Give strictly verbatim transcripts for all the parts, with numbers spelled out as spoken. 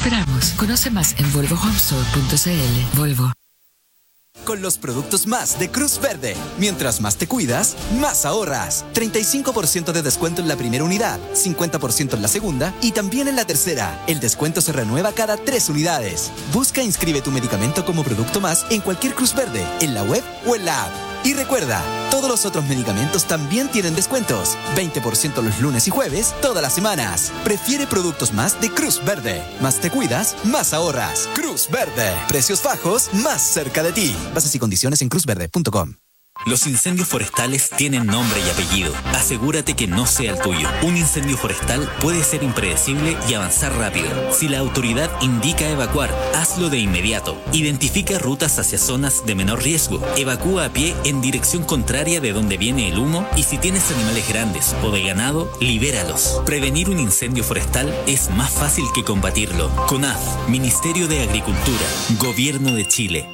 esperamos. Conoce más en volvo home store punto c l. Volvo. Con los productos más de Cruz Verde. Mientras más te cuidas, más ahorras. treinta y cinco por ciento de descuento en la primera unidad, cincuenta por ciento en la segunda y también en la tercera. El descuento se renueva cada tres unidades. Busca e inscribe tu medicamento como producto más en cualquier Cruz Verde, en la web o en la app. Y recuerda, todos los otros medicamentos también tienen descuentos. veinte por ciento los lunes y jueves, todas las semanas. Prefiere productos más de Cruz Verde. Más te cuidas, más ahorras. Cruz Verde. Precios bajos, más cerca de ti. Bases y condiciones en cruz verde punto com. Los incendios forestales tienen nombre y apellido. Asegúrate que no sea el tuyo. Un incendio forestal puede ser impredecible y avanzar rápido. Si la autoridad indica evacuar, hazlo de inmediato. Identifica rutas hacia zonas de menor riesgo. Evacúa a pie en dirección contraria de donde viene el humo y si tienes animales grandes o de ganado, libéralos. Prevenir un incendio forestal es más fácil que combatirlo. CONAF, Ministerio de Agricultura, Gobierno de Chile.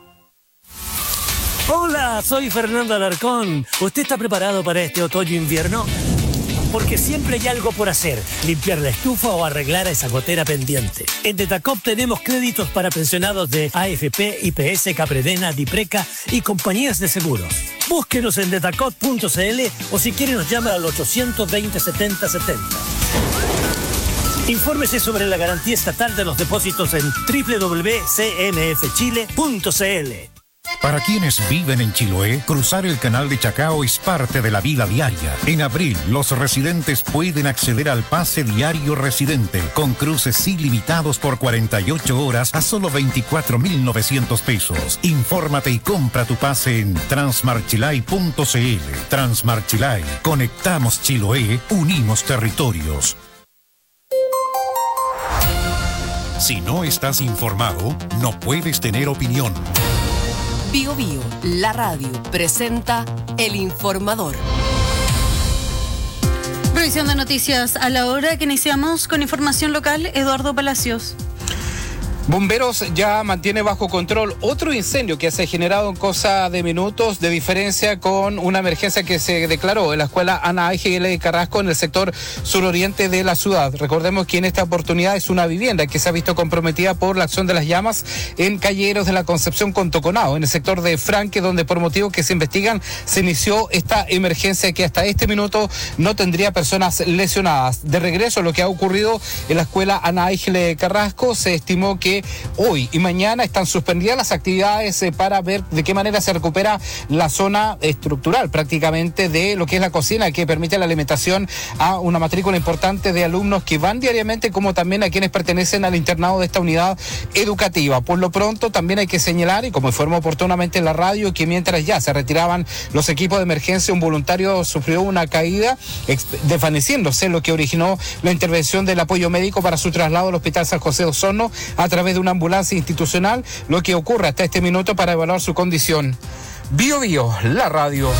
Hola, soy Fernando Alarcón. ¿Usted está preparado para este otoño-invierno? Porque siempre hay algo por hacer, limpiar la estufa o arreglar esa gotera pendiente. En Detacop tenemos créditos para pensionados de A F P, I P S, Capredena, Dipreca y compañías de seguros. Búsquenos en detacop punto c l o si quiere nos llama al ochocientos veinte, setenta setenta. Infórmese sobre la garantía estatal de los depósitos en doble u doble u doble u punto c n f chile punto c l. Para quienes viven en Chiloé, cruzar el canal de Chacao es parte de la vida diaria. En abril, los residentes pueden acceder al pase diario residente, con cruces ilimitados por cuarenta y ocho horas a solo veinticuatro mil novecientos pesos. Infórmate y compra tu pase en transmarchilay punto c l. Transmarchilay. Conectamos Chiloé, unimos territorios. Si no estás informado, no puedes tener opinión. Bio Bio, la radio, presenta El Informador. Revisión de noticias a la hora que iniciamos con información local. Eduardo Palacios. Bomberos ya mantiene bajo control otro incendio que se ha generado en cosa de minutos, de diferencia con una emergencia que se declaró en la escuela Ana Ángel de Carrasco en el sector suroriente de la ciudad. Recordemos que en esta oportunidad es una vivienda que se ha visto comprometida por la acción de las llamas en Calleros de la Concepción con Toconao, en el sector de Franque, donde por motivos que se investigan se inició esta emergencia que hasta este minuto no tendría personas lesionadas. De regreso a lo que ha ocurrido en la escuela Ana Ángel de Carrasco, se estimó que hoy y mañana están suspendidas las actividades eh, para ver de qué manera se recupera la zona estructural prácticamente de lo que es la cocina, que permite la alimentación a una matrícula importante de alumnos que van diariamente, como también a quienes pertenecen al internado de esta unidad educativa. Por lo pronto también hay que señalar, y como informó oportunamente en la radio, que mientras ya se retiraban los equipos de emergencia, un voluntario sufrió una caída, desvaneciéndose, lo que originó la intervención del apoyo médico para su traslado al Hospital San José de Osorno a través de una ambulancia institucional, lo que ocurre hasta este minuto para evaluar su condición. Bio Bio, la radio.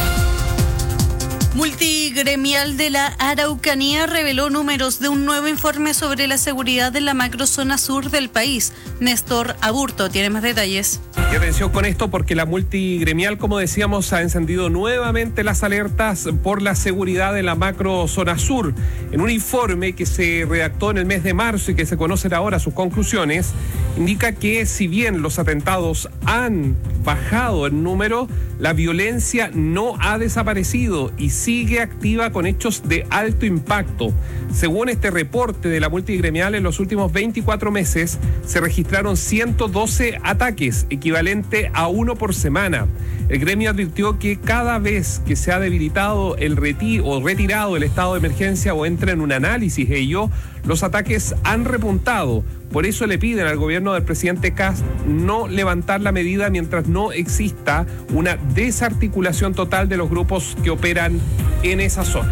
Multigremial de la Araucanía reveló números de un nuevo informe sobre la seguridad en la macrozona sur del país. Néstor Aburto tiene más detalles. Y atención con esto porque la multigremial, como decíamos, ha encendido nuevamente las alertas por la seguridad en la macrozona sur. En un informe que se redactó en el mes de marzo y que se conocen ahora sus conclusiones, indica que si bien los atentados han bajado en número, la violencia no ha desaparecido y sigue activa con hechos de alto impacto. Según este reporte de la multigremial, en los últimos veinticuatro meses se registraron ciento doce ataques, equivalente a uno por semana. El gremio advirtió que cada vez que se ha debilitado el reti- o retirado el estado de emergencia o entra en un análisis de ello, los ataques han repuntado. Por eso le piden al gobierno del presidente Kast no levantar la medida mientras no exista una desarticulación total de los grupos que operan en esa zona.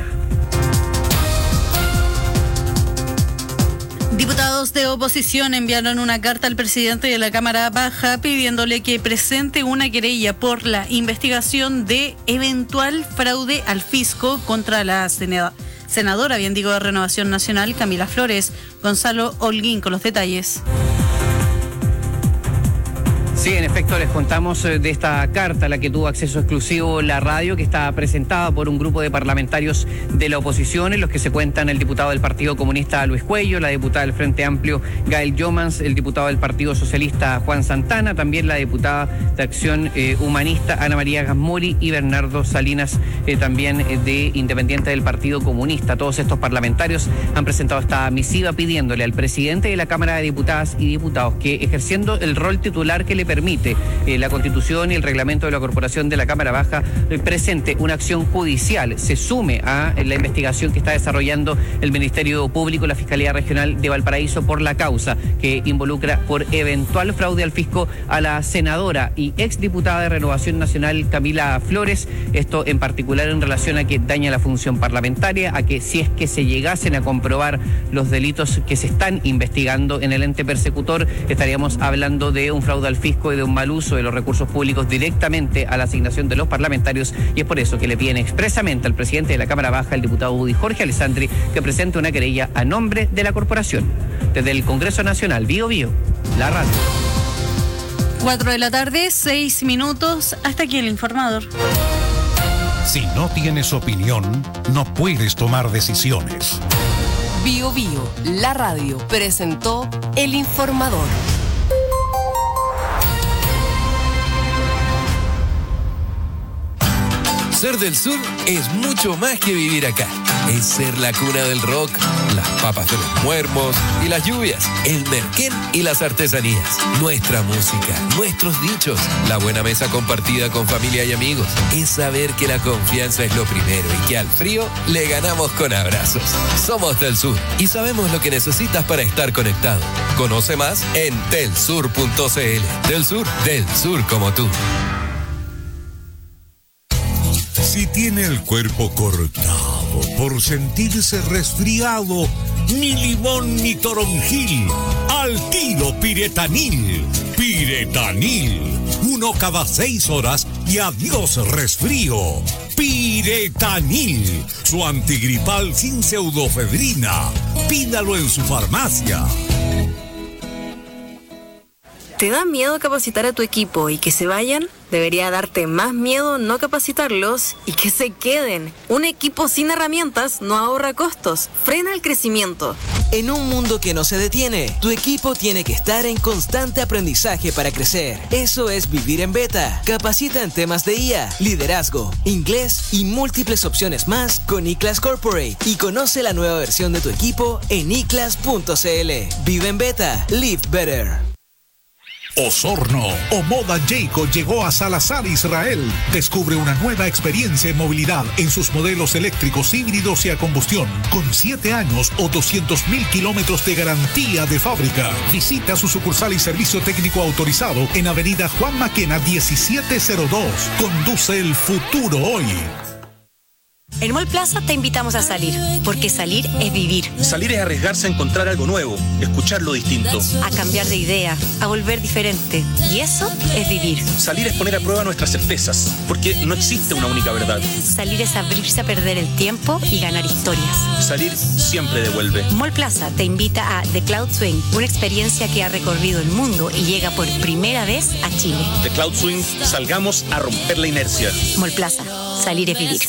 Diputados de oposición enviaron una carta al presidente de la Cámara Baja pidiéndole que presente una querella por la investigación de eventual fraude al fisco contra la senadora. Senadora, bien digo, de Renovación Nacional, Camila Flores. Gonzalo Holguín con los detalles. Sí, en efecto, les contamos de esta carta a la que tuvo acceso exclusivo la radio, que está presentada por un grupo de parlamentarios de la oposición, en los que se cuentan el diputado del Partido Comunista Luis Cuello, la diputada del Frente Amplio Gael Yomans, el diputado del Partido Socialista Juan Santana, también la diputada de Acción eh, Humanista Ana María Gasmori y Bernardo Salinas, eh, también eh, de Independiente del Partido Comunista. Todos estos parlamentarios han presentado esta misiva pidiéndole al presidente de la Cámara de Diputadas y Diputados que, ejerciendo el rol titular que le permite eh, la Constitución y el reglamento de la Corporación de la Cámara Baja, eh, presente una acción judicial, se sume a eh, la investigación que está desarrollando el Ministerio Público, la Fiscalía Regional de Valparaíso, por la causa que involucra por eventual fraude al fisco a la senadora y exdiputada de Renovación Nacional Camila Flores. Esto en particular en relación a que daña la función parlamentaria, a que si es que se llegasen a comprobar los delitos que se están investigando en el ente persecutor, estaríamos hablando de un fraude al fisco y de un mal uso de los recursos públicos directamente a la asignación de los parlamentarios, y es por eso que le piden expresamente al presidente de la Cámara Baja, el diputado UDI Jorge Alessandri, que presente una querella a nombre de la corporación. Desde el Congreso Nacional, Bío Bío, la radio. Cuatro de la tarde, seis minutos, hasta aquí el informador. Si no tienes opinión, no puedes tomar decisiones. Bío Bío, la radio, presentó el informador. Ser del sur es mucho más que vivir acá. Es ser la cuna del rock, las papas de los muermos y las lluvias, el merquén y las artesanías, nuestra música, nuestros dichos, la buena mesa compartida con familia y amigos. Es saber que la confianza es lo primero y que al frío le ganamos con abrazos. Somos del sur y sabemos lo que necesitas para estar conectado. Conoce más en telsur punto cl. Del sur, del sur como tú. Si tiene el cuerpo cortado por sentirse resfriado, ni limón ni toronjil, al tiro Piretanil. Piretanil, uno cada seis horas y adiós resfrío. Piretanil, su antigripal sin pseudofedrina. Pídalo en su farmacia. ¿Te da miedo capacitar a tu equipo y que se vayan? Debería darte más miedo no capacitarlos y que se queden. Un equipo sin herramientas no ahorra costos, frena el crecimiento. En un mundo que no se detiene, tu equipo tiene que estar en constante aprendizaje para crecer. Eso es vivir en beta. Capacita en temas de I A, liderazgo, inglés y múltiples opciones más con iClass Corporate y conoce la nueva versión de tu equipo en i class punto cl. Vive en beta, live better. Osorno o Moda Jayco llegó a Salazar, Israel. Descubre una nueva experiencia en movilidad en sus modelos eléctricos, híbridos y a combustión, con siete años o doscientos mil kilómetros de garantía de fábrica. Visita su sucursal y servicio técnico autorizado en Avenida Juan Maquena diecisiete cero dos. Conduce el futuro hoy. En Mall Plaza te invitamos a salir, porque salir es vivir. Salir es arriesgarse a encontrar algo nuevo, escuchar lo distinto. A cambiar de idea, a volver diferente. Y eso es vivir. Salir es poner a prueba nuestras certezas, porque no existe una única verdad. Salir es abrirse a perder el tiempo y ganar historias. Salir siempre devuelve. Mall Plaza te invita a The Cloud Swing, una experiencia que ha recorrido el mundo y llega por primera vez a Chile. The Cloud Swing, salgamos a romper la inercia. Mall Plaza, salir es vivir.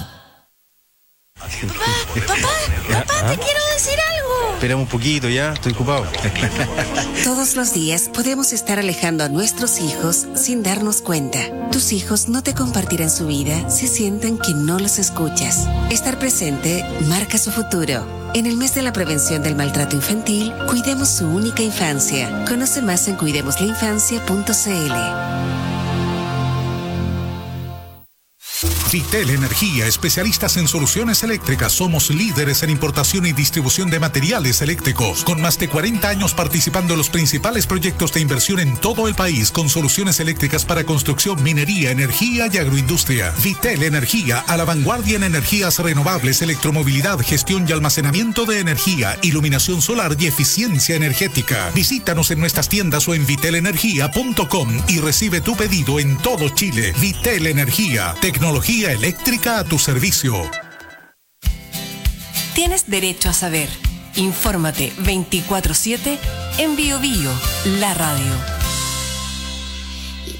Papá, papá, papá, te quiero decir algo. Espera un poquito, ya, estoy ocupado. Todos los días podemos estar alejando a nuestros hijos sin darnos cuenta. Tus hijos no te compartirán su vida si sienten que no los escuchas. Estar presente marca su futuro. En el mes de la prevención del maltrato infantil, cuidemos su única infancia. Conoce más en cuidemos la infancia punto cl. Vitel Energía, especialistas en soluciones eléctricas. Somos líderes en importación y distribución de materiales eléctricos, con más de cuarenta años participando en los principales proyectos de inversión en todo el país, con soluciones eléctricas para construcción, minería, energía y agroindustria. Vitel Energía, a la vanguardia en energías renovables, electromovilidad, gestión y almacenamiento de energía, iluminación solar y eficiencia energética. Visítanos en nuestras tiendas o en vitel energía punto com y recibe tu pedido en todo Chile. Vitel Energía, tecnología eléctrica a tu servicio. Tienes derecho a saber. Infórmate veinticuatro siete en Bío Bío, la radio.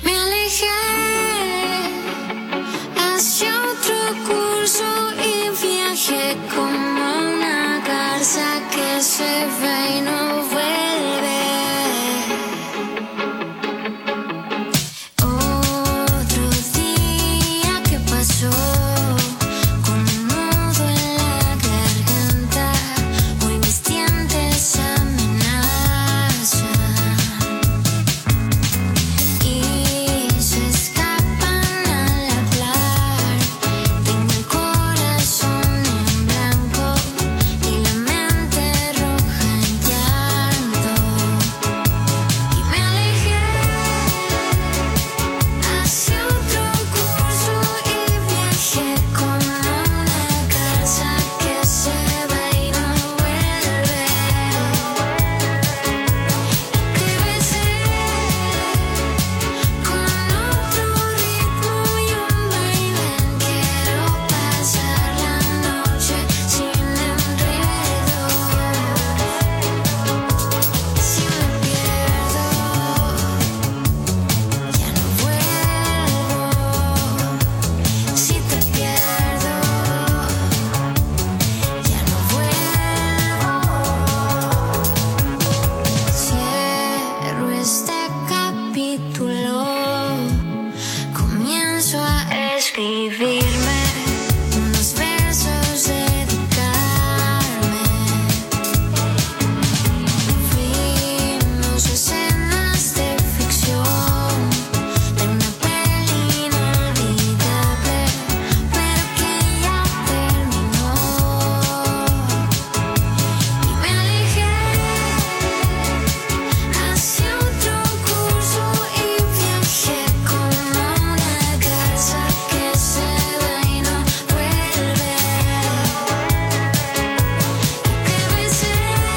Me alejé hacia otro curso y viajé como una garza que se va y no vuelve. Otro día que pasó con un nudo en la garganta, hoy mis dientes amenazan y se escapan al hablar. Tengo el corazón en blanco y la mente roja en llanto. Y me alejé hacia otro curso y viajé como una casa que se va y no vuelve. Te besé con otro ritmo y un vaivén. Quiero pasar la noche sin enredo. Si me pierdo, ya no vuelvo. Si te pierdo, ya no vuelvo. Cierro este capítulo, comienzo a escribirme unos versos, dedicarme. Fuimos escenas de ficción de una peli inolvidable, pero que ya terminó. Y me alejé hacia otro curso y viajé como una garza que se va y no vuelve. Y te besé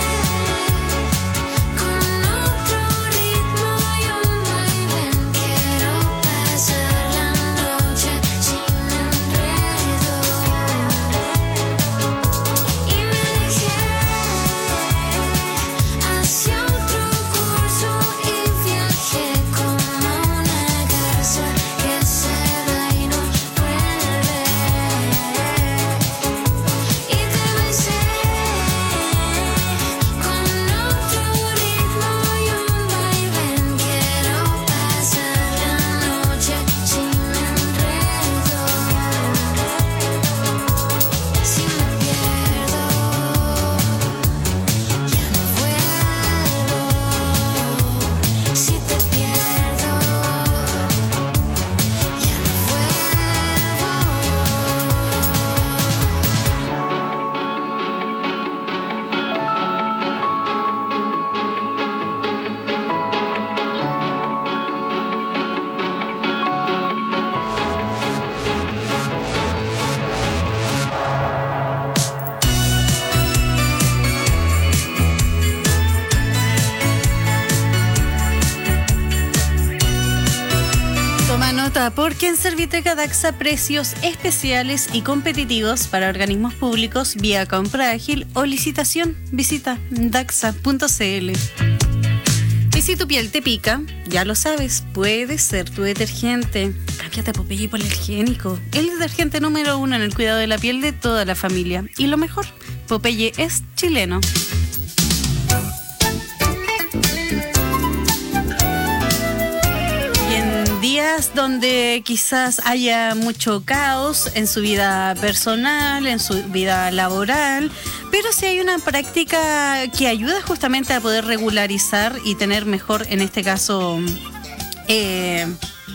con otro ritmo y un vaivén. Quiero pasar la noche sin enredo. Y me alejé hacia otro curso y viajé como una garza que se va y no vuelve. Y te besé con otro ritmo y un vaivén. Quiero pasar la noche sin enredo. Si me pierdo, ya no vuelvo. Si te pierdo, ya no Toma nota, porque en Serviteca Daxa precios especiales y competitivos para organismos públicos vía compra ágil o licitación. Visita daxa punto c l. Y si tu piel te pica, ya lo sabes, puede ser tu detergente. Cámbiate a Popeye Hipoalergénico, el detergente número uno en el cuidado de la piel de toda la familia. Y lo mejor, Popeye es chileno. Días donde quizás haya mucho caos en su vida personal, en su vida laboral, pero si hay una práctica que ayuda justamente a poder regularizar y tener mejor, en este caso, eh,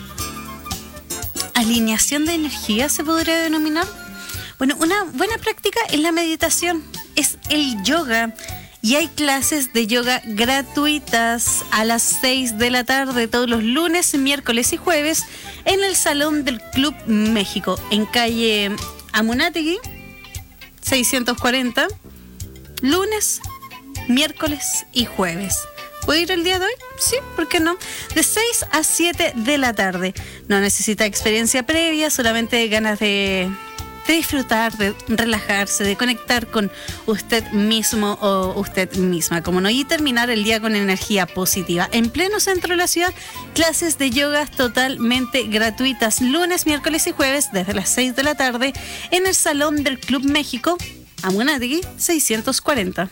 alineación de energía, se podría denominar. Bueno, una buena práctica es la meditación, es el yoga. Y hay clases de yoga gratuitas a las seis de la tarde todos los lunes, miércoles y jueves en el Salón del Club México, en calle Amunátegui, seiscientos cuarenta, lunes, miércoles y jueves. ¿Puedo ir el día de hoy? Sí, ¿por qué no? De seis a siete de la tarde. No necesita experiencia previa, solamente ganas de de disfrutar, de relajarse, de conectar con usted mismo o usted misma, como no, y terminar el día con energía positiva. En pleno centro de la ciudad, clases de yoga totalmente gratuitas, lunes, miércoles y jueves desde las seis de la tarde en el Salón del Club México, Amunátegui seiscientos cuarenta.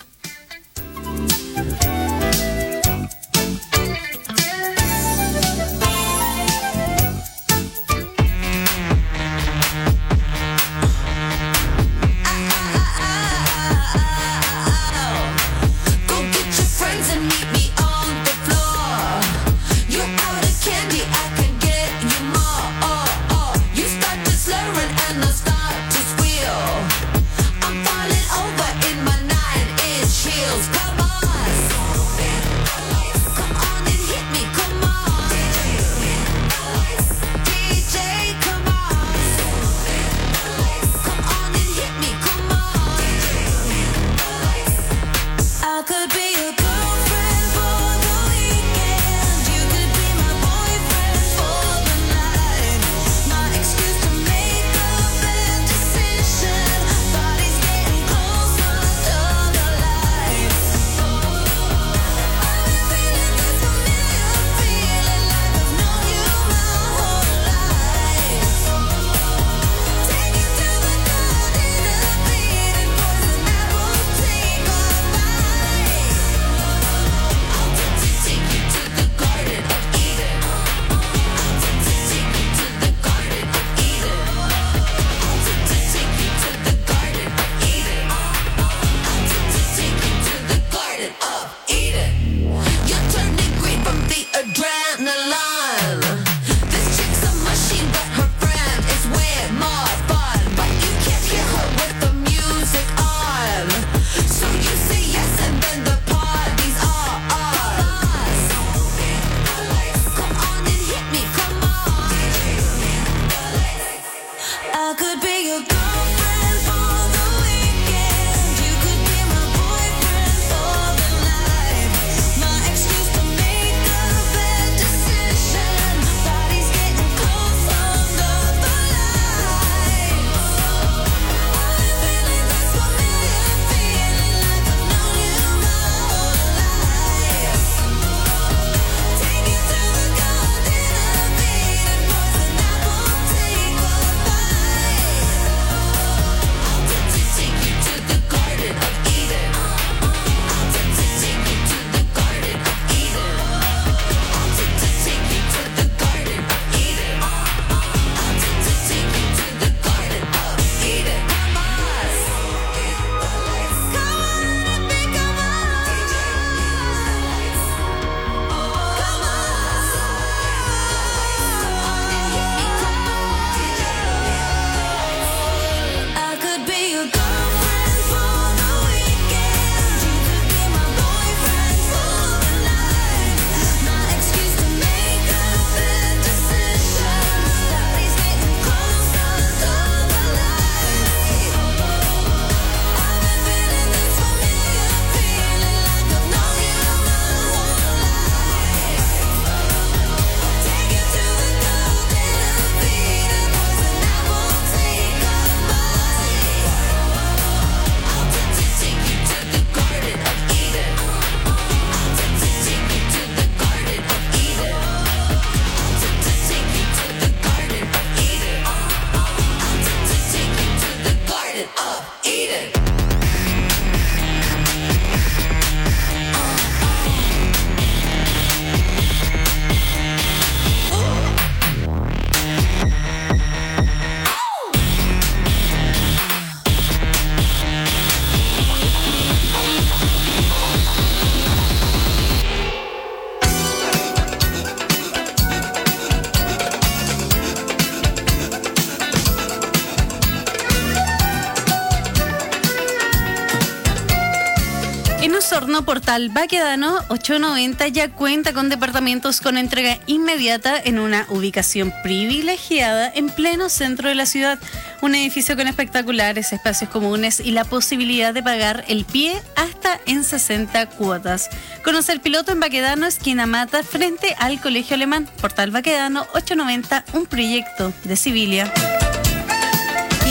Osorno, Portal Baquedano ochocientos noventa ya cuenta con departamentos con entrega inmediata en una ubicación privilegiada en pleno centro de la ciudad. Un edificio con espectaculares espacios comunes y la posibilidad de pagar el pie hasta en sesenta cuotas. Conoce el piloto en Baquedano, esquina Mata, frente al Colegio Alemán. Portal Baquedano ochocientos noventa, un proyecto de Civilia.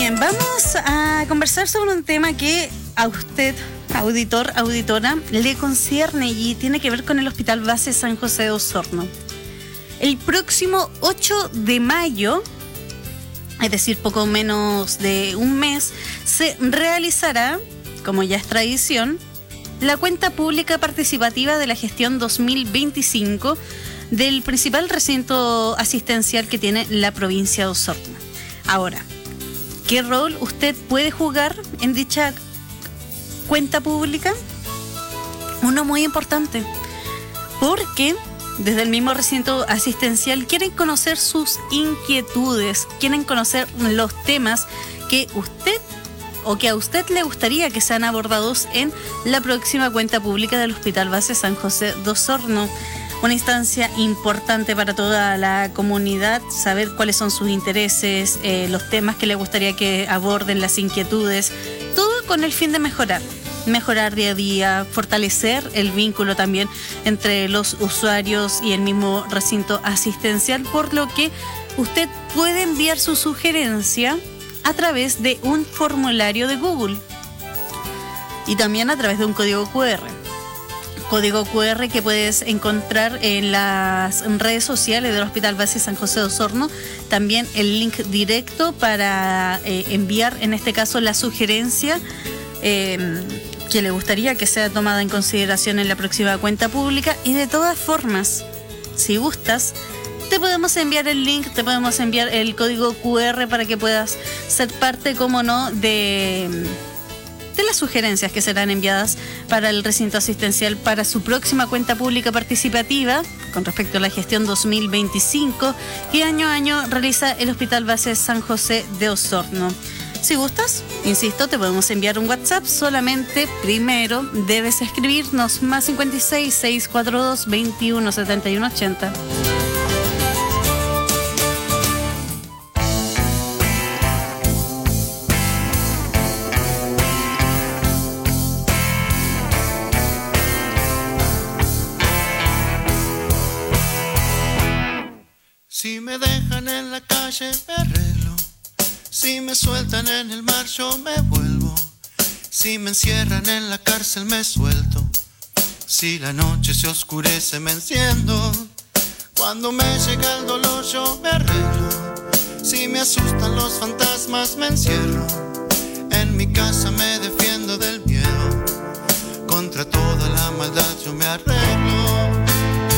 Bien, vamos a conversar sobre un tema que a usted, auditor, auditora, le concierne y tiene que ver con el Hospital Base San José de Osorno. El próximo ocho de mayo, es decir, poco menos de un mes, se realizará, como ya es tradición, la cuenta pública participativa de la gestión dos mil veinticinco del principal recinto asistencial que tiene la provincia de Osorno. Ahora, ¿qué rol usted puede jugar en dicha cuenta pública? Uno muy importante, porque desde el mismo recinto asistencial quieren conocer sus inquietudes, quieren conocer los temas que usted o que a usted le gustaría que sean abordados en la próxima cuenta pública del Hospital Base San José de Osorno. Una instancia importante para toda la comunidad, saber cuáles son sus intereses, eh, los temas que le gustaría que aborden, las inquietudes, todo con el fin de mejorar. Mejorar día a día, fortalecer el vínculo también entre los usuarios y el mismo recinto asistencial, por lo que usted puede enviar su sugerencia a través de un formulario de Google y también a través de un código cu erre. Código cu erre que puedes encontrar en las redes sociales del Hospital Base San José de Osorno. También el link directo para eh, enviar, en este caso, la sugerencia eh, que le gustaría que sea tomada en consideración en la próxima cuenta pública. Y de todas formas, si gustas, te podemos enviar el link, te podemos enviar el código cu erre para que puedas ser parte, como no, de... de las sugerencias que serán enviadas para el recinto asistencial para su próxima cuenta pública participativa con respecto a la gestión dos mil veinticinco que año a año realiza el Hospital Base San José de Osorno. Si gustas, insisto, te podemos enviar un WhatsApp. Solamente primero debes escribirnos más cincuenta y seis, seiscientos cuarenta y dos, veintiuno setenta y uno ochenta. Si me dejan en la calle me arreglo, si me sueltan en el mar yo me vuelvo, si me encierran en la cárcel me suelto, si la noche se oscurece me enciendo, cuando me llega el dolor yo me arreglo, si me asustan los fantasmas me encierro, en mi casa me defiendo del miedo, contra toda la maldad yo me arreglo.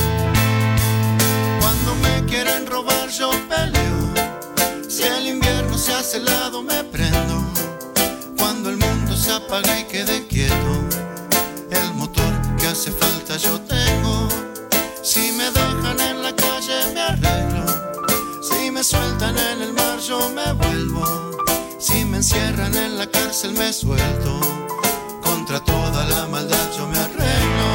Cuando me quieren robar yo peleo, si el invierno se hace helado me prendo, cuando el mundo se apaga y quede quieto, el motor que hace falta yo tengo, si me dejan en la calle me arreglo, si me sueltan en el mar yo me vuelvo, si me encierran en la cárcel me suelto, contra toda la maldad yo me arreglo.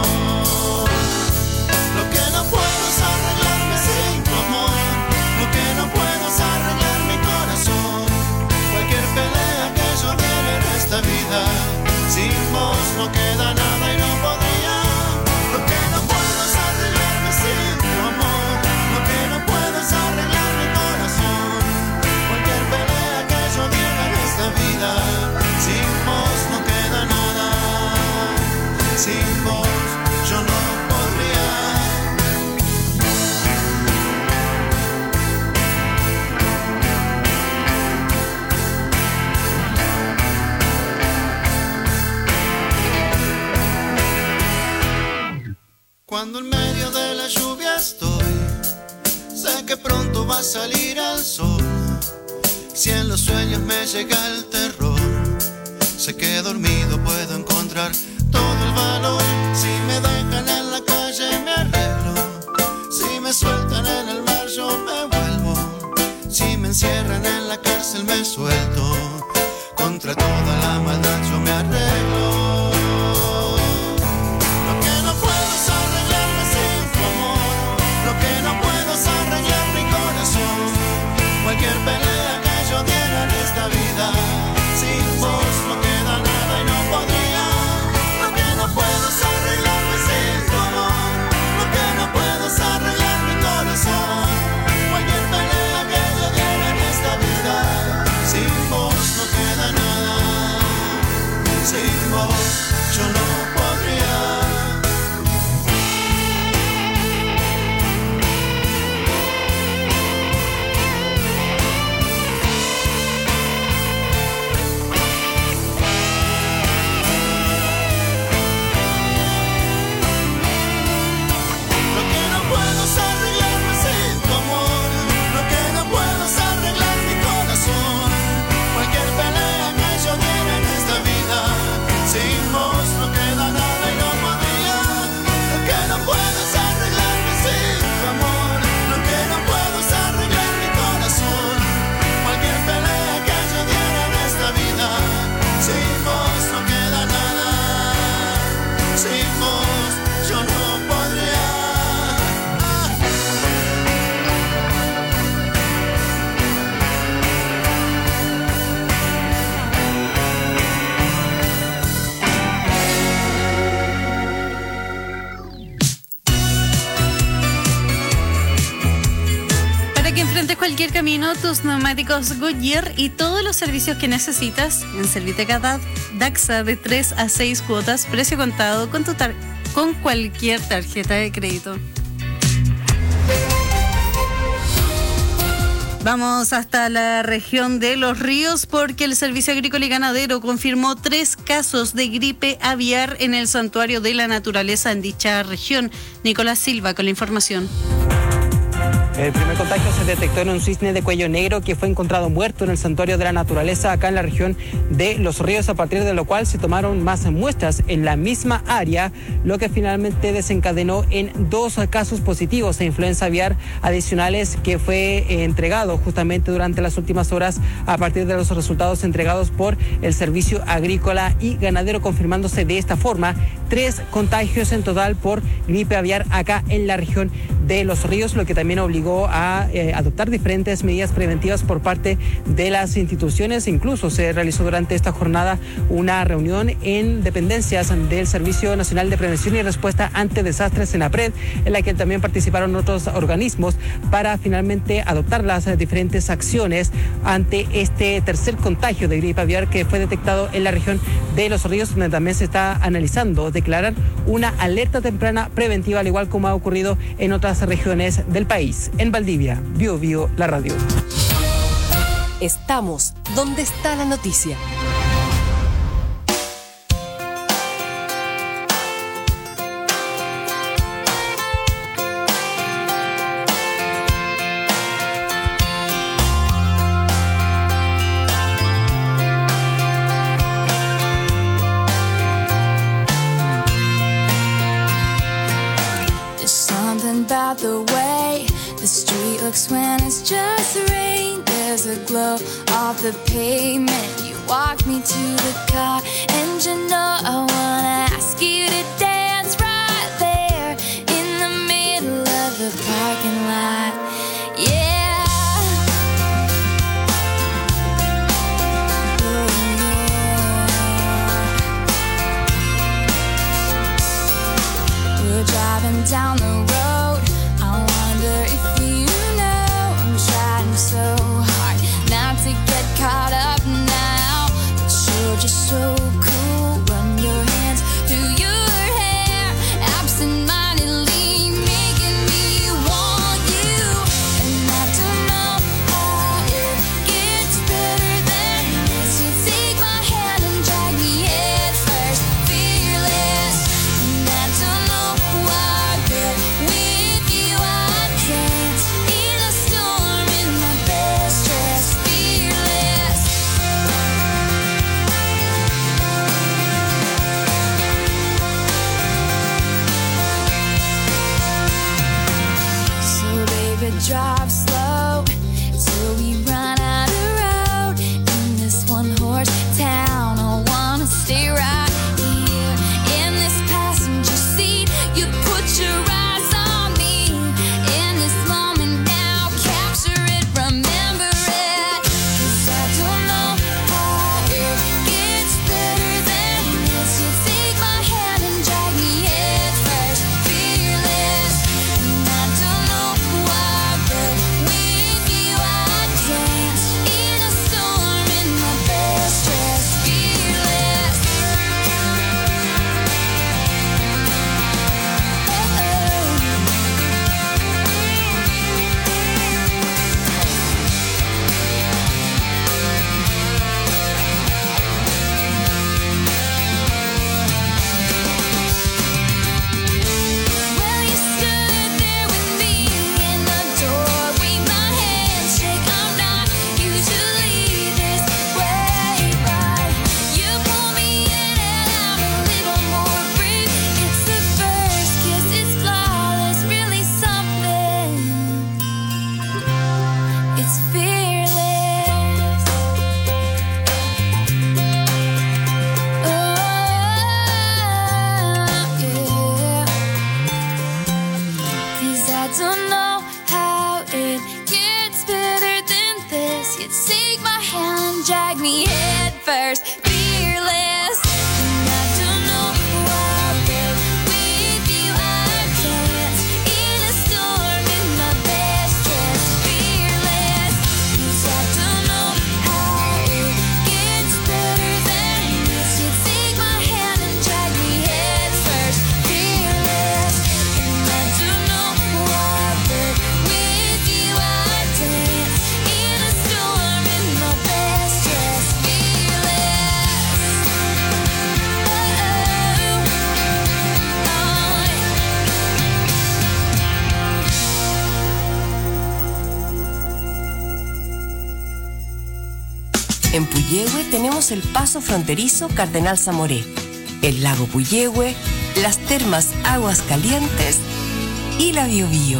Lo que no puedo es arreglarme sin tu amor, lo que no puedo es arreglar mi corazón, cualquier pelea que yo diera en esta vida, sin vos no queda nada y no podría. Lo que no puedo es arreglarme sin tu amor, lo que no puedo es arreglar mi corazón, cualquier pelea que yo diera en esta vida, sin vos no queda nada, sin vos yo no podría. Cuando en medio de la lluvia estoy, sé que pronto va a salir el sol. Si en los sueños me llega el terror, sé que dormido puedo encontrar todo el valor. Si me dejan en la calle me arreglo, si me sueltan en el mar yo me vuelvo, si me encierran en la cárcel me suelto, contra toda la maldad yo me arreglo. Lo que no puedo es arreglarme sin tu amor, lo que no puedo es arreglar mi corazón, cualquier pelea que yo diera en esta vida, sin vos no queda nada y no podría. Lo que no puedo es arreglarme sin tu amor, lo que no puedo es arreglar mi corazón, cualquier pelea que yo diera en esta vida, sin vos Para que enfrentes cualquier camino, tus neumáticos Goodyear y todos los servicios que necesitas en Serviteca Daxa de tres a seis cuotas, precio contado con, tu tar- con cualquier tarjeta de crédito. Vamos hasta la región de Los Ríos porque el Servicio Agrícola y Ganadero confirmó tres casos de gripe aviar en el Santuario de la Naturaleza en dicha región. Nicolás Silva con la información. El primer contagio se detectó en un cisne de cuello negro que fue encontrado muerto en el Santuario de la Naturaleza acá en la región de Los Ríos, a partir de lo cual se tomaron más muestras en la misma área, lo que finalmente desencadenó en dos casos positivos de influenza aviar adicionales que fue eh, entregado justamente durante las últimas horas a partir de los resultados entregados por el Servicio Agrícola y Ganadero, confirmándose de esta forma tres contagios en total por gripe aviar acá en la región de Los Ríos, lo que también obligó a eh, adoptar diferentes medidas preventivas por parte de las instituciones. Incluso se realizó durante esta jornada una reunión en dependencias del Servicio Nacional de Prevención y Respuesta ante Desastres, en APRED, en la que también participaron otros organismos para finalmente adoptar las eh, diferentes acciones ante este tercer contagio de gripe aviar que fue detectado en la región de Los Ríos, donde también se está analizando declarar una alerta temprana preventiva, al igual como ha ocurrido en otras regiones del país. En Valdivia, Bio Bio, la radio. Estamos donde está la noticia. There's something about the way the street looks when it's just rain. There's a glow off the pavement. You walk me to the car, and you know I wanna ask you to dance right there in the middle of the parking lot. Yeah. Oh, yeah. We're driving down the road. I wonder if you know I'm trying so hard not to get caught up now, but you're just so cool. Run your hands through your hair, absent-mindedly making me want you. And I don't know how it gets better than this. You take my hand and drag me head first, fearless. And I don't know why, but with you I dance in a storm in my best dress, fearless. So baby, drive slow till we run out of road in this one-horse town. I wanna stay right here in this passenger seat. You put your eyes on me in this moment now. Capture it, remember it. 'Cause I don't know how it gets better than this. You take my hand and drag me head first, fearless. And I don't know why, but with you I dance in a storm in my best dress, fearless. Well, you stood there with me in the doorway, my handshake. I'm not usually this way, but you pull me in and I'm a little more free. It's the first kiss, it's flawless, really something. It's fearless. Oh, yeah. 'Cause I don't know how it gets better than this. You take my hand and drag me head first, fearless. And I don't know why, but with you I dance in a storm in my best dress, fearless. En Puyehue tenemos el paso fronterizo Cardenal Zamoré, el lago Puyehue, las termas Aguas Calientes y la Biobío.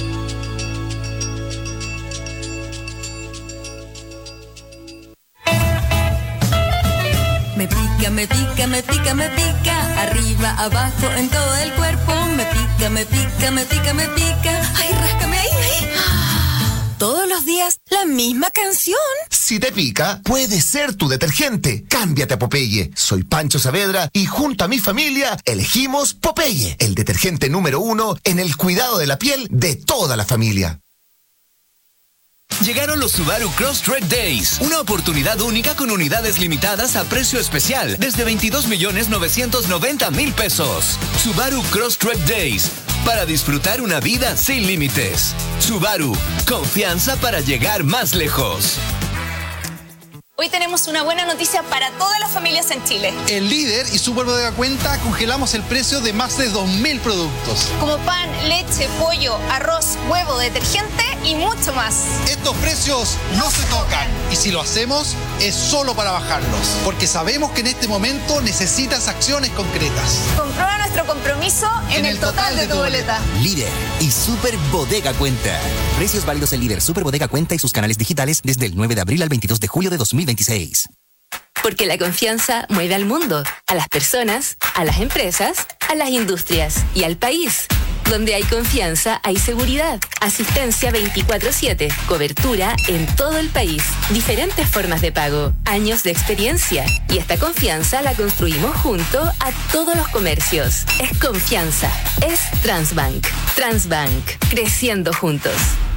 Me pica, me pica, me pica, me pica, arriba, abajo, en todo el cuerpo. Me pica, me pica, me pica, me pica. Ay, ráscame ahí, ahí. Todos los días la misma canción. Si te pica, puede ser tu detergente. Cámbiate a Popeye. Soy Pancho Saavedra y junto a mi familia elegimos Popeye, el detergente número uno en el cuidado de la piel de toda la familia. Llegaron los Subaru Crosstrek Days, una oportunidad única con unidades limitadas a precio especial desde veintidós millones novecientos noventa mil pesos. Subaru Crosstrek Days, para disfrutar una vida sin límites. Subaru, confianza para llegar más lejos. Hoy tenemos una buena noticia para todas las familias en Chile. En Líder y Super Bodega Cuenta congelamos el precio de más de dos mil productos. Como pan, leche, pollo, arroz, huevo, detergente y mucho más. Estos precios no se tocan. Y si lo hacemos, es solo para bajarlos. Porque sabemos que en este momento necesitas acciones concretas. Comprueba nuestro compromiso en, en el, el total, total de, de tu boleta. Líder y Super Bodega Cuenta. Precios válidos en Líder, Super Bodega Cuenta y sus canales digitales desde el nueve de abril al veintidós de julio de dos mil veintiséis. Porque la confianza mueve al mundo, a las personas, a las empresas, a las industrias y al país. Donde hay confianza, hay seguridad. Asistencia veinticuatro siete. Cobertura en todo el país. Diferentes formas de pago. Años de experiencia. Y esta confianza la construimos junto a todos los comercios. Es confianza. Es Transbank. Transbank. Creciendo juntos.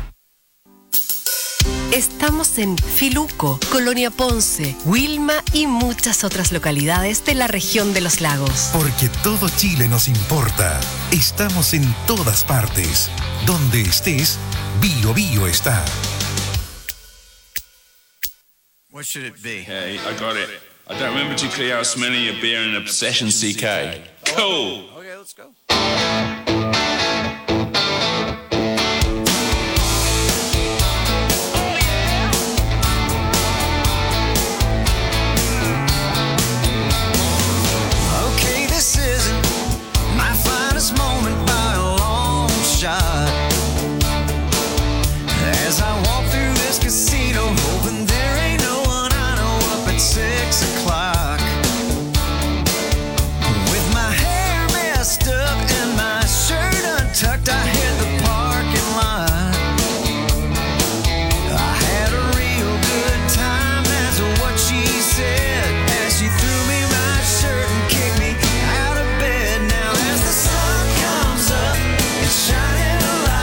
Estamos en Filuco, Colonia Ponce, Wilma y muchas otras localidades de la región de los lagos. Porque todo Chile nos importa. Estamos en todas partes. Donde estés, Bio Bio está. What should it be? Hey, I got it. I don't remember too clear how smelling your beer and obsession, C K. Cool. Okay, let's go. Moment by a long shot as I walk through this casino, hoping there ain't no one I know up at six o'clock with my hair messed up and my shirt untucked. I hit the parking lot. I had a real good time, that's what she said, as she threw me my shirt and kicked me out of bed. Now as the sun shining a light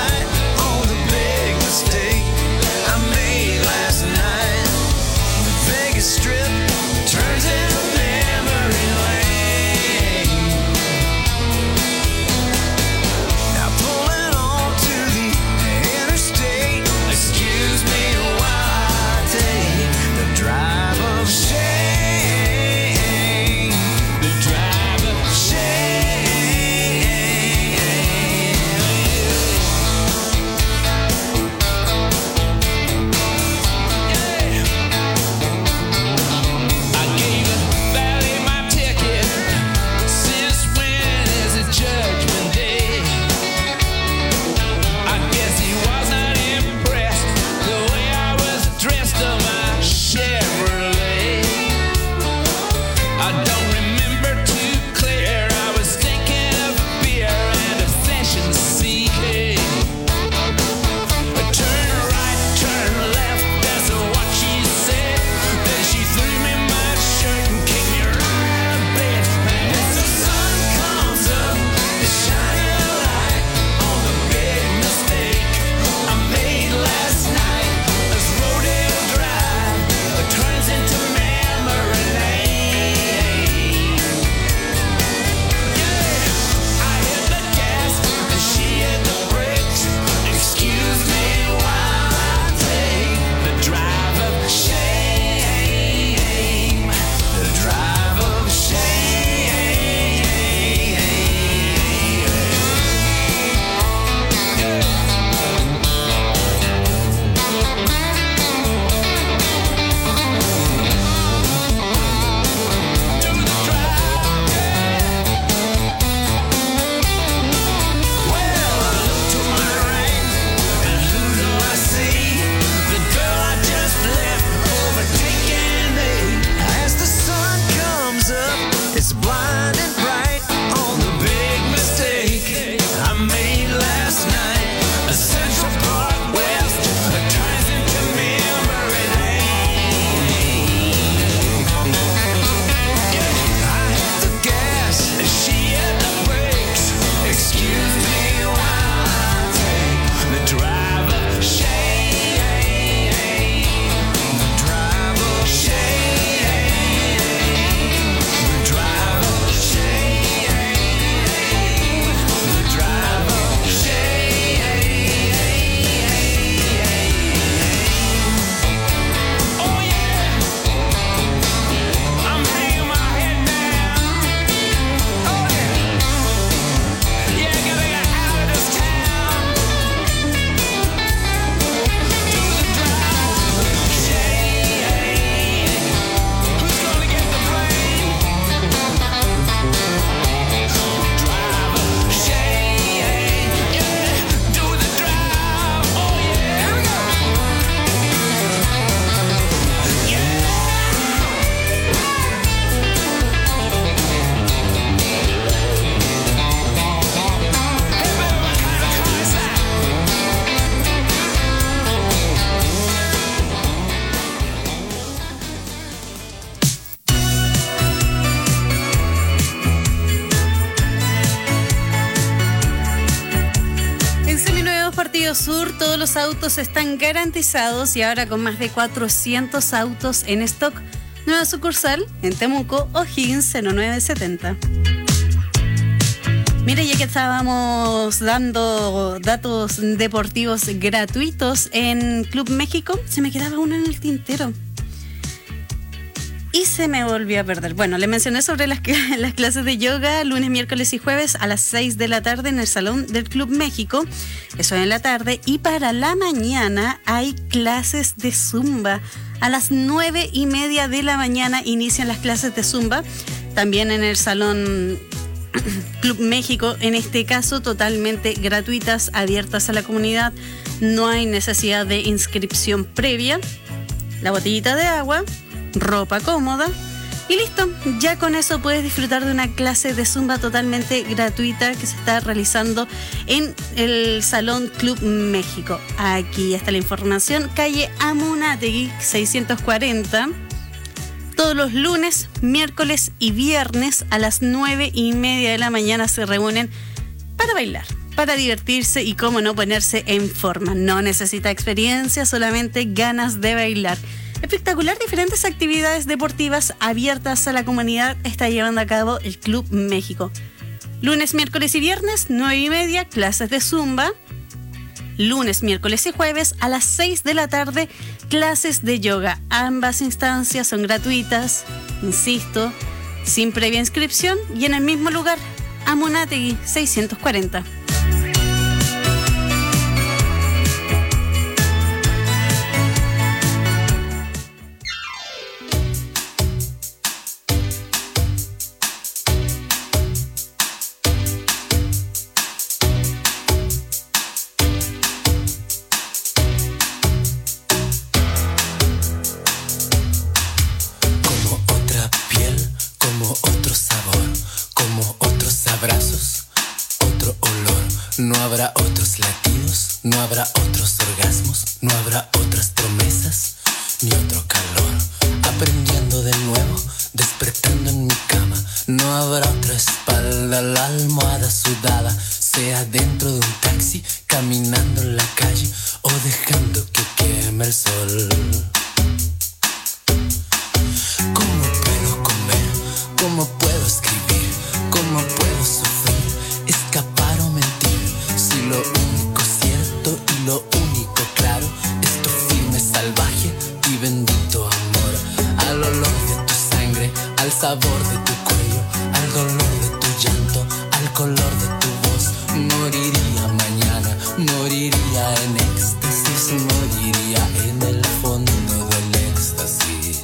Río Sur todos los autos están garantizados y ahora con más de cuatrocientos autos en stock. Nueva sucursal en Temuco, O'Higgins cero nueve setenta. Mire, ya que estábamos dando datos deportivos gratuitos en Club México, se me quedaba uno en el tintero. Y se me volvió a perder. Bueno, le mencioné sobre las, las clases de yoga lunes, miércoles y jueves a las seis de la tarde en el Salón del Club México. Eso en la tarde. Y para la mañana hay clases de Zumba. A las nueve y media de la mañana inician las clases de Zumba. También en el Salón Club México, en este caso totalmente gratuitas, abiertas a la comunidad. No hay necesidad de inscripción previa. La botellita de agua, ropa cómoda y listo. Ya con eso puedes disfrutar de una clase de Zumba totalmente gratuita que se está realizando en el Salón Club México. Aquí está la información. Calle Amunátegui seiscientos cuarenta. Todos los lunes, miércoles y viernes a las nueve y media de la mañana se reúnen para bailar, para divertirse y cómo no ponerse en forma. No necesita experiencia, solamente ganas de bailar. Espectacular, diferentes actividades deportivas abiertas a la comunidad está llevando a cabo el Club México. Lunes, miércoles y viernes, nueve y media, clases de Zumba. Lunes, miércoles y jueves a las seis de la tarde, clases de yoga. Ambas instancias son gratuitas, insisto, sin previa inscripción y en el mismo lugar, Amunátegui seiscientos cuarenta. No habrá otros latidos, no habrá otros orgasmos, no habrá otras promesas, ni otro calor. Aprendiendo de nuevo, despertando en mi cama. No habrá otra espalda, la almohada sudada, sea dentro de un taxi, caminando en la calle o dejando que queme el sol. ¿Cómo puedo comer? ¿Cómo puedo escribir? ¿Cómo puedo sufrir? Escapar o mentir. Si lo único cierto y lo único claro es tu firme, salvaje y bendito amor. Al olor de tu sangre, al sabor de tu cuello, al dolor de tu llanto, al color de tu voz. Moriría mañana, moriría en éxtasis, moriría en el fondo del éxtasis.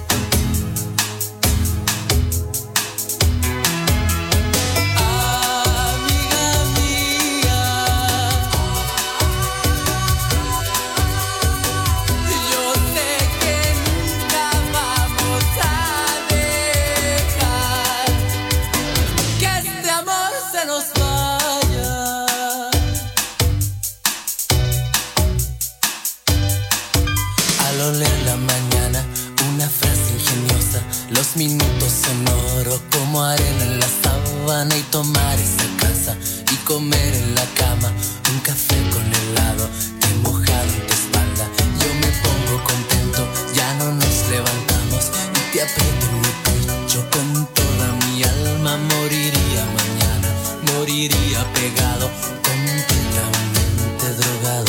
Los minutos son oro como arena en la sábana y tomar esa casa y comer en la cama un café con helado que mojado en tu espalda. Yo me pongo contento, ya no nos levantamos y te aprieto en mi pecho con toda mi alma. Moriría mañana, moriría pegado, completamente drogado.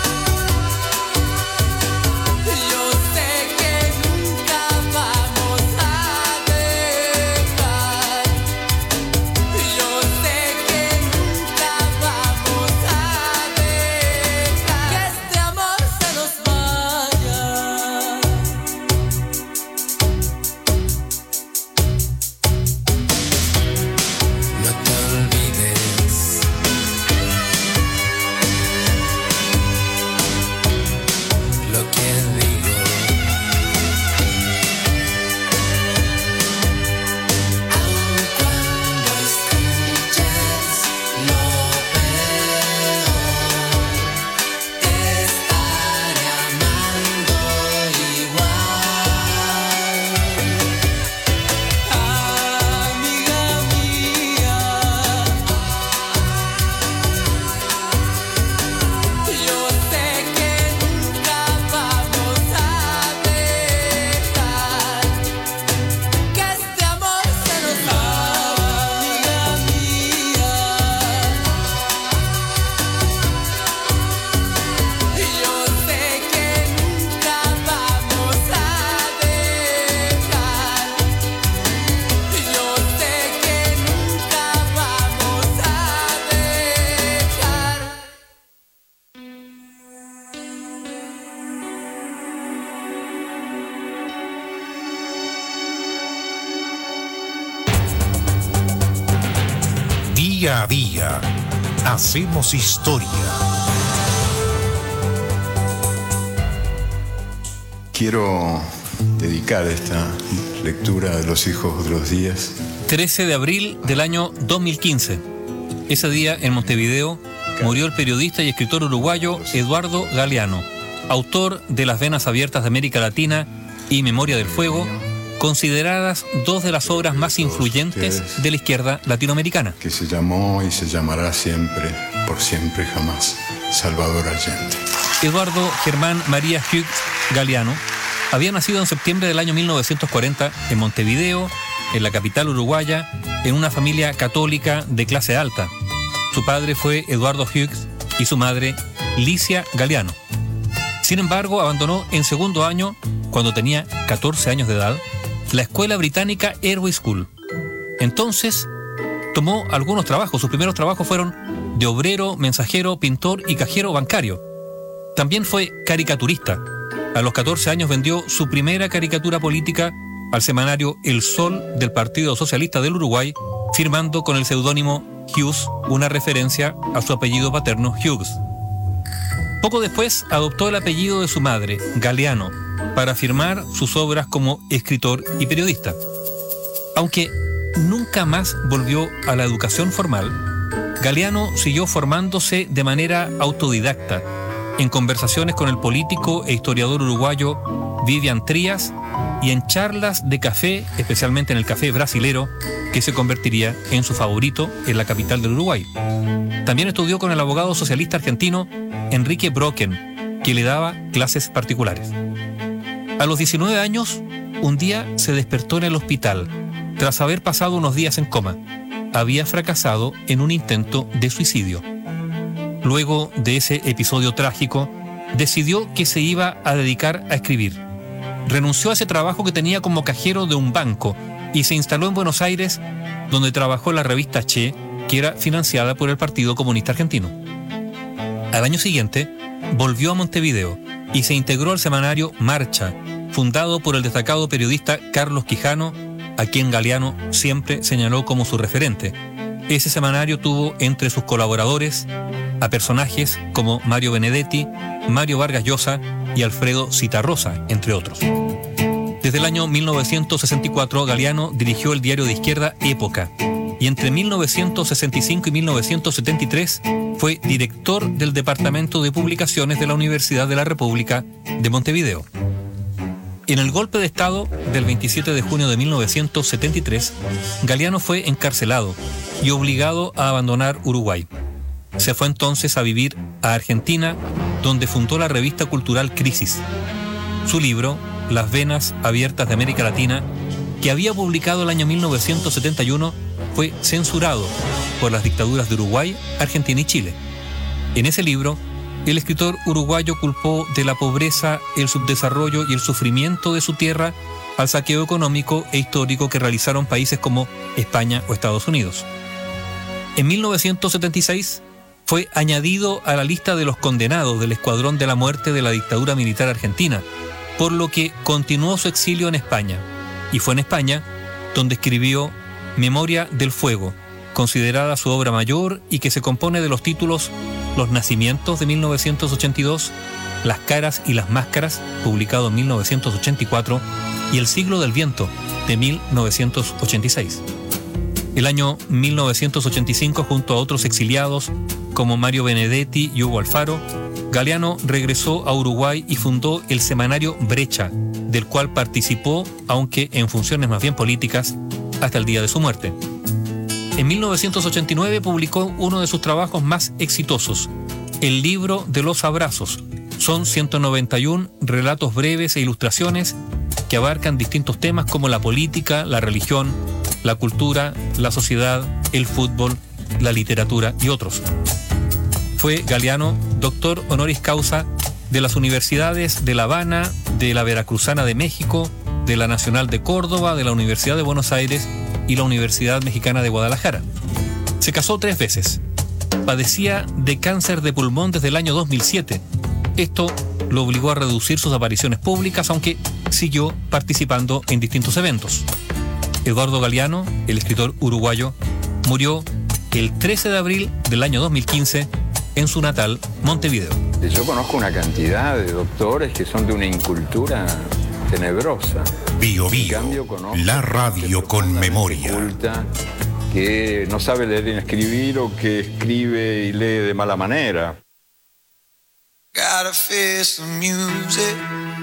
Yo sé que nunca vamos Día a día hacemos historia. Quiero dedicar esta lectura de Los hijos de los días. trece de abril del año dos mil quince. Ese día, en Montevideo, murió el periodista y escritor uruguayo Eduardo Galeano, autor de Las venas abiertas de América Latina y Memoria del Fuego, consideradas dos de las obras más influyentes de la izquierda latinoamericana. Que se llamó y se llamará siempre, por siempre jamás, Salvador Allende. Eduardo Germán María Hughes Galeano había nacido en septiembre del año mil novecientos cuarenta en Montevideo, en la capital uruguaya, en una familia católica de clase alta. Su padre fue Eduardo Hughes y su madre Licia Galeano. Sin embargo, abandonó en segundo año, cuando tenía catorce años de edad, la escuela británica Airway School. Entonces, tomó algunos trabajos. Sus primeros trabajos fueron de obrero, mensajero, pintor y cajero bancario. También fue caricaturista. A los catorce años vendió su primera caricatura política al semanario El Sol del Partido Socialista del Uruguay, firmando con el seudónimo Hughes, una referencia a su apellido paterno Hughes. Poco después adoptó el apellido de su madre, Galeano, para firmar sus obras como escritor y periodista. Aunque nunca más volvió a la educación formal, Galeano siguió formándose de manera autodidacta, en conversaciones con el político e historiador uruguayo Vivian Trías y en charlas de café, especialmente en el café brasilero, que se convertiría en su favorito en la capital del Uruguay. También estudió con el abogado socialista argentino Enrique Brocken, que le daba clases particulares. A los diecinueve años, un día se despertó en el hospital, tras haber pasado unos días en coma. Había fracasado en un intento de suicidio. Luego de ese episodio trágico, decidió que se iba a dedicar a escribir. Renunció a ese trabajo que tenía como cajero de un banco y se instaló en Buenos Aires, donde trabajó en la revista Che, que era financiada por el Partido Comunista Argentino. Al año siguiente, volvió a Montevideo y se integró al semanario Marcha, fundado por el destacado periodista Carlos Quijano, a quien Galeano siempre señaló como su referente. Ese semanario tuvo entre sus colaboradores a personajes como Mario Benedetti, Mario Vargas Llosa y Alfredo Citarrosa, entre otros. Desde el año mil novecientos sesenta y cuatro, Galeano dirigió el diario de izquierda Época, y entre mil novecientos sesenta y cinco y mil novecientos setenta y tres fue director del Departamento de Publicaciones de la Universidad de la República de Montevideo. En el golpe de Estado del veintisiete de junio de mil novecientos setenta y tres, Galeano fue encarcelado y obligado a abandonar Uruguay. Se fue entonces a vivir a Argentina, donde fundó la revista cultural Crisis. Su libro, Las venas abiertas de América Latina, que había publicado el año mil novecientos setenta y uno, fue censurado por las dictaduras de Uruguay, Argentina y Chile. En ese libro, el escritor uruguayo culpó de la pobreza, el subdesarrollo y el sufrimiento de su tierra al saqueo económico e histórico que realizaron países como España o Estados Unidos. En mil novecientos setenta y seis fue añadido a la lista de los condenados del Escuadrón de la Muerte de la dictadura militar argentina, por lo que continuó su exilio en España. Y fue en España donde escribió Memoria del Fuego, considerada su obra mayor y que se compone de los títulos Los Nacimientos de mil novecientos ochenta y dos, Las Caras y las Máscaras, publicado en mil novecientos ochenta y cuatro, y El Siglo del Viento, de mil novecientos ochenta y seis. El año mil novecientos ochenta y cinco, junto a otros exiliados como Mario Benedetti y Hugo Alfaro, Galeano regresó a Uruguay y fundó el semanario Brecha, del cual participó, aunque en funciones más bien políticas, hasta el día de su muerte. En mil novecientos ochenta y nueve publicó uno de sus trabajos más exitosos, El Libro de los Abrazos. Son ciento noventa y uno relatos breves e ilustraciones que abarcan distintos temas como la política, la religión, la cultura, la sociedad, el fútbol, la literatura y otros. Fue Galeano doctor honoris causa de las universidades de La Habana, de la Veracruzana de México, de la Nacional de Córdoba, de la Universidad de Buenos Aires y la Universidad Mexicana de Guadalajara. Se casó tres veces. Padecía de cáncer de pulmón desde el año dos mil siete. Esto lo obligó a reducir sus apariciones públicas, aunque siguió participando en distintos eventos. Eduardo Galeano, el escritor uruguayo, murió el trece de abril del año dos mil quince en su natal Montevideo. Yo conozco una cantidad de doctores que son de una incultura tenebrosa. Bio Bio, la radio con memoria. Culta, que no sabe leer ni escribir o que escribe y lee de mala manera. Gotta feel some music.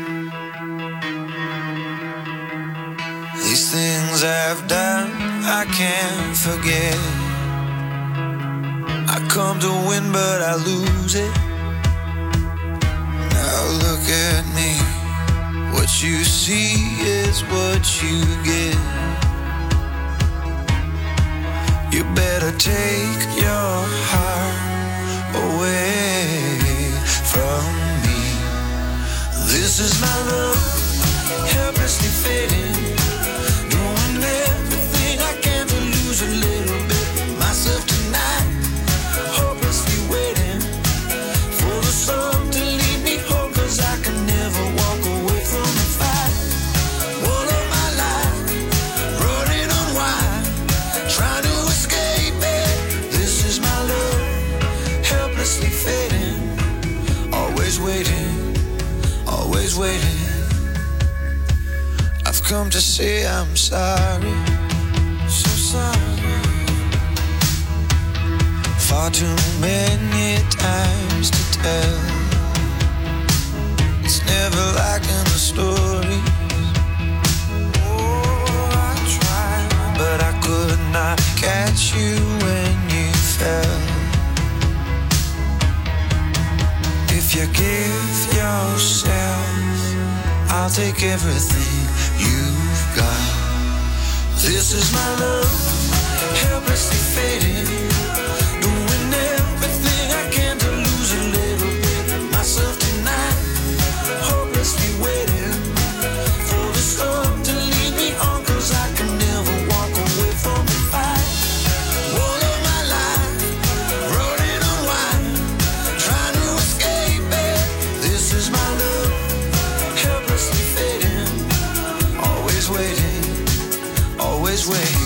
These things I've done, I can't forget. I come to win, but I lose it. Now look at me. What you see is what you get. You better take your heart away from me. This is my love, helplessly fading, doing everything I can to lose a little bit of myself tonight, hopelessly waiting for the sun to lead me home, 'cause I can never walk away from the fight. All of my life, running on wild, trying to escape it. This is my love, helplessly fading, always waiting, always waiting. I've come to say I'm sorry, so sorry. Far too many times to tell. It's never like in the stories. Oh, I tried, but I could not catch you when you fell. If you give yourself, I'll take everything you've got. This is my love, helplessly fading, doing everything I can to lose a little bit of myself tonight, hopelessly waiting for the storm to lead me on, 'cause I can never walk away from the fight. All of my life, running on wild, trying to escape it. This is my love, helplessly fading, always waiting, always waiting.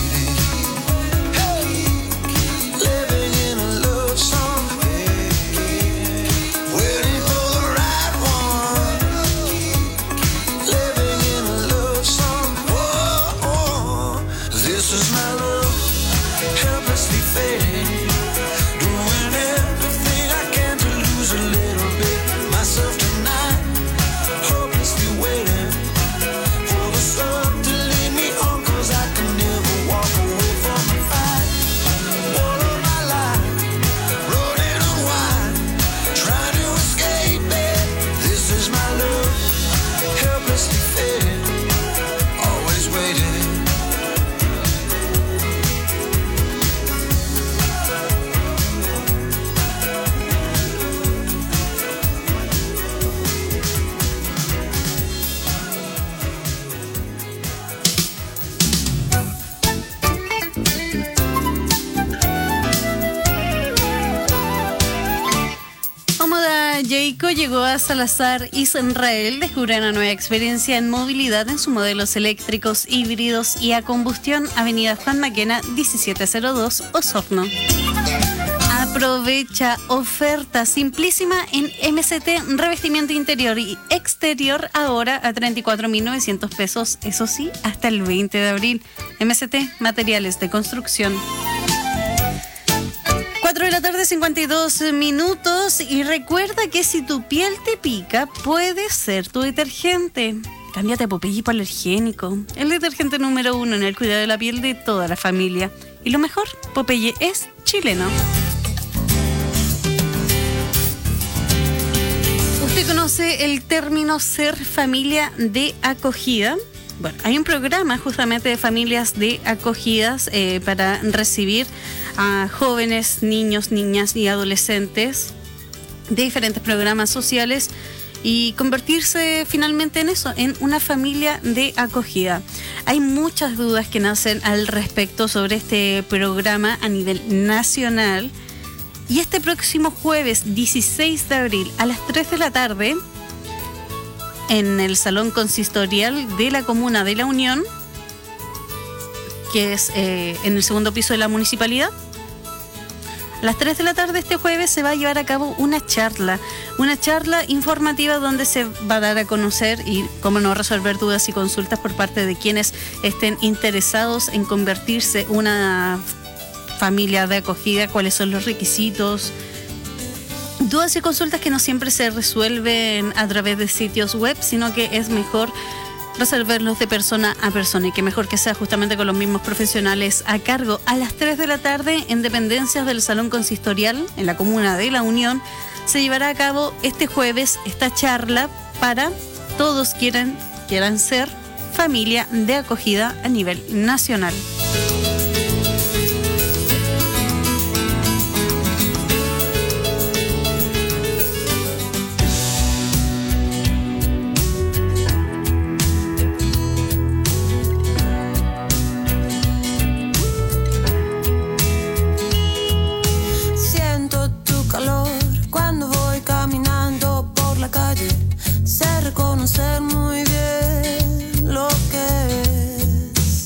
Living in a love song, waiting for the right one. Living in a love song, oh, oh. This is my love, helplessly fading, doing everything I can to lose a little bit myself tonight, hopelessly waiting for the sun to lead me on, 'cause I can never walk away from the fight. All of my life, running on wild, trying to escape it. This is my love, helplessly fading, always waiting. Omoda Jayco llegó a Salazar Israel, descubre una nueva experiencia en movilidad en sus modelos eléctricos, híbridos y a combustión, Avenida Juan Maquena diecisiete cero dos, Osorno. Aprovecha oferta simplísima en M C T, revestimiento interior y exterior ahora a treinta y cuatro mil novecientos pesos, eso sí, hasta el veinte de abril. M C T, materiales de construcción. cuatro de la tarde, cincuenta y dos minutos, y recuerda que si tu piel te pica, puede ser tu detergente. Cámbiate a Popeye hipoalergénico, el detergente número uno en el cuidado de la piel de toda la familia. Y lo mejor, Popeye es chileno. ¿Usted conoce el término ser familia de acogida? Bueno, hay un programa justamente de familias de acogidas eh, para recibir a jóvenes, niños, niñas y adolescentes de diferentes programas sociales y convertirse finalmente en eso, en una familia de acogida. Hay muchas dudas que nacen al respecto sobre este programa a nivel nacional, y este próximo jueves dieciséis de abril a las tres de la tarde en el Salón Consistorial de la Comuna de La Unión, que es eh, en el segundo piso de la municipalidad, A las tres de la tarde este jueves se va a llevar a cabo una charla, una charla informativa donde se va a dar a conocer y cómo no resolver dudas y consultas por parte de quienes estén interesados en convertirse una familia de acogida, cuáles son los requisitos. Dudas y consultas que no siempre se resuelven a través de sitios web, sino que es mejor resolverlos de persona a persona y que mejor que sea justamente con los mismos profesionales a cargo. A las tres de la tarde, en dependencias del Salón Consistorial, en la Comuna de La Unión, se llevará a cabo este jueves esta charla para todos quieran, quieran ser familia de acogida a nivel nacional. Conocer muy bien lo que es.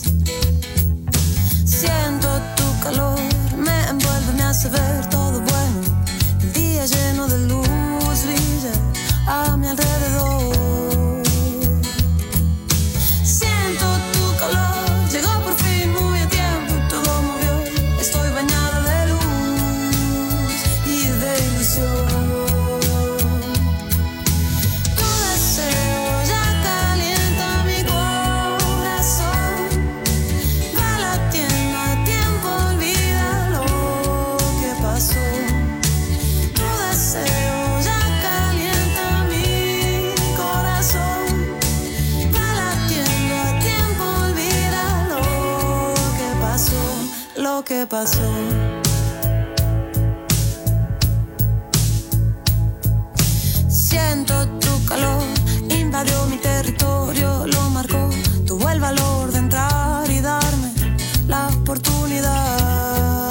Siento tu calor, me envuelve, me hace ver todo bueno. El día lleno de luz brilla a mi alrededor. Siento tu calor, llegó por fin muy a tiempo, todo movió. Estoy bañada de luz y de ilusión. ¿Qué pasó? Siento tu calor, invadió mi territorio, lo marcó, tuvo el valor de entrar y darme la oportunidad.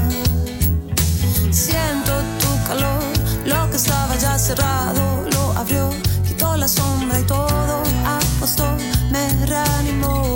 Siento tu calor, lo que estaba ya cerrado lo abrió, quitó la sombra y todo apostó, me reanimó.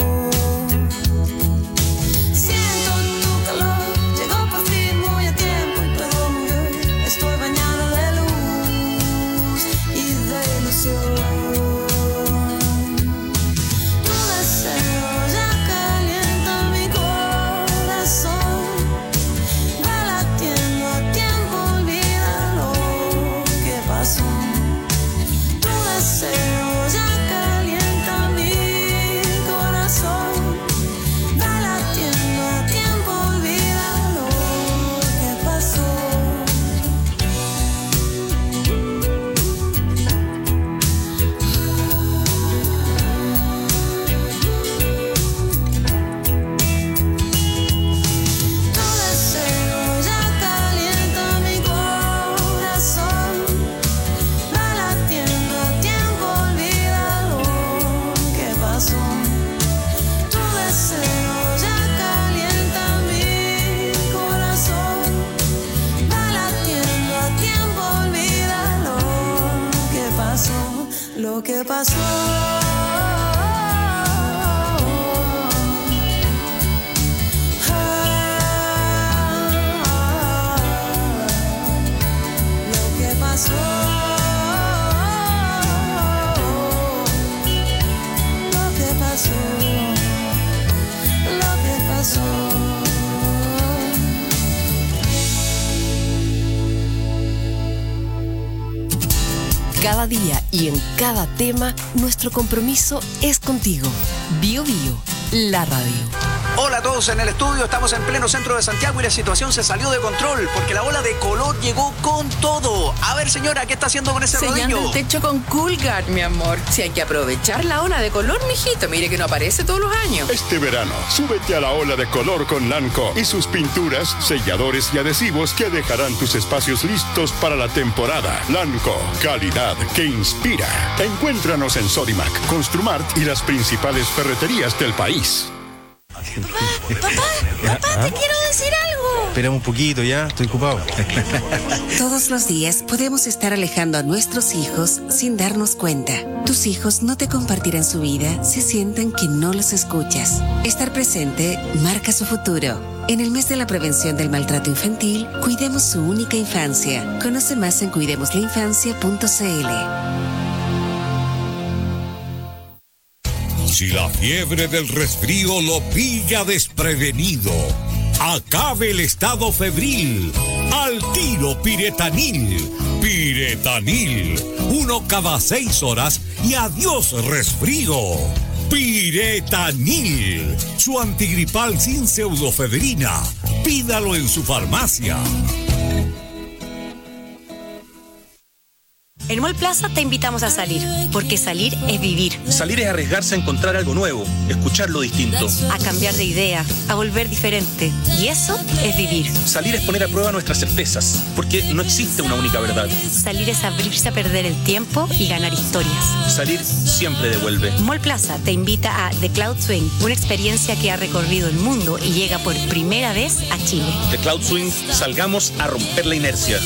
¿Qué pasó? Lo que pasó. Lo que pasó. Lo que pasó. Cada día y en cada tema, nuestro compromiso es contigo. Bio Bio, la radio. Hola a todos en el estudio, estamos en pleno centro de Santiago y la situación se salió de control porque la ola de color llegó con todo. A ver, señora, ¿qué está haciendo con ese Sellando rodillo? el techo con Coolguard, mi amor. Si hay que aprovechar la ola de color, mijito, mire que no aparece todos los años. Este verano, súbete a la ola de color con Lanco y sus pinturas, selladores y adhesivos que dejarán tus espacios listos para la temporada. Lanco, calidad que inspira. Encuéntranos en Sodimac, Construmart y las principales ferreterías del país. Papá, papá, te quiero decir algo. Esperamos un poquito, ya, estoy ocupado. Todos los días podemos estar alejando a nuestros hijos sin darnos cuenta. Tus hijos no te compartirán su vida si sienten que no los escuchas. Estar presente marca su futuro. En el mes de la prevención del maltrato infantil, cuidemos su única infancia. Conoce más en cuidemos la infancia punto c l. Si la fiebre del resfrío lo pilla desprevenido, acabe el estado febril. Al tiro Piretanil. Piretanil. Uno cada seis horas y adiós resfrío. Piretanil. Su antigripal sin pseudofedrina. Pídalo en su farmacia. En Mall Plaza te invitamos a salir, porque salir es vivir. Salir es arriesgarse a encontrar algo nuevo, escuchar lo distinto. A cambiar de idea, a volver diferente. Y eso es vivir. Salir es poner a prueba nuestras certezas, porque no existe una única verdad. Salir es abrirse a perder el tiempo y ganar historias. Salir siempre devuelve. Mall Plaza te invita a The Cloud Swing, una experiencia que ha recorrido el mundo y llega por primera vez a Chile. The Cloud Swing, salgamos a romper la inercia.